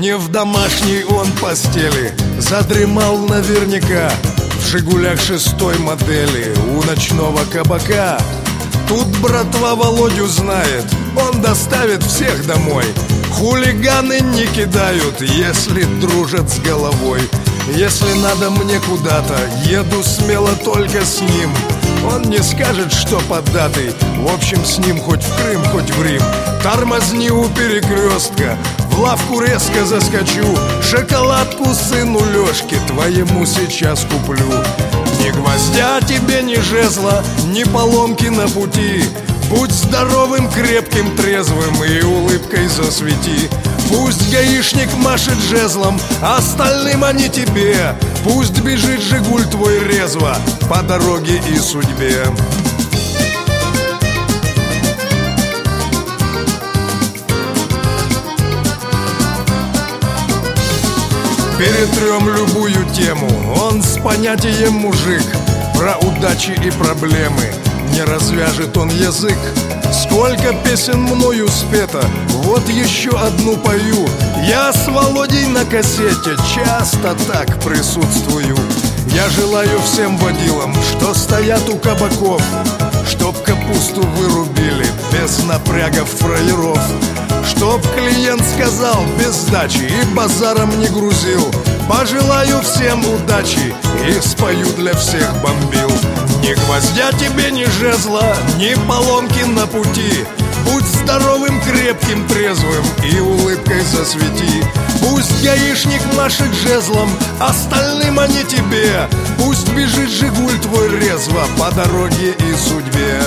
Не в домашней он постели задремал наверняка в «Жигулях» 6-й модели у ночного кабака. Тут братва Володю знает, он доставит всех домой. Хулиганы не кидают, если дружат с головой. Если надо мне куда-то, еду смело только с ним. Он не скажет, что поддатый, в общем, с ним хоть в Крым, хоть в Рим. Тормозни у перекрестка, в лавку резко заскочу. Шоколадку сыну Лёшке твоему сейчас куплю. Ни гвоздя тебе, ни жезла, ни поломки на пути. Будь здоровым, крепким, трезвым и улыбкой засвети. Пусть гаишник машет жезлом, остальным, а не тебе. Пусть бежит «Жигуль» твой резво по дороге и судьбе. Перетрем любую тему, он с понятием мужик. Про удачи и проблемы не развяжет он язык. Сколько песен мною спето, вот еще одну пою. Я с Володей на кассете часто так присутствую. Я желаю всем водилам, что стоят у кабаков, чтоб капусту вырубили без напрягов фраеров. Чтоб клиент сказал без сдачи и базаром не грузил. Пожелаю всем удачи и спою для всех бомбил. Ни гвоздя тебе, ни жезла, ни поломки на пути. Будь здоровым, крепким, трезвым и улыбкой засвети. Пусть гаишник машет жезлом, остальным, а не тебе. Пусть бежит «Жигуль» твой резво по дороге и судьбе.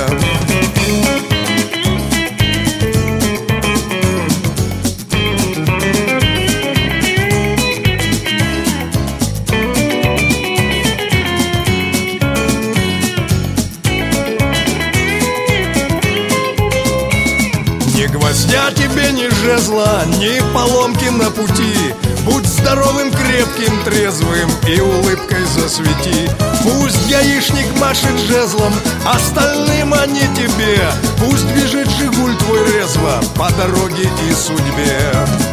Ни гвоздя тебе, ни жезла, ни поломки на пути. Будь здоровым, крепким, трезвым и улыбкой засвети. Пусть гаишник машет жезлом, остальным, а не тебе. Пусть бежит «Жигуль» твой резво по дороге и судьбе.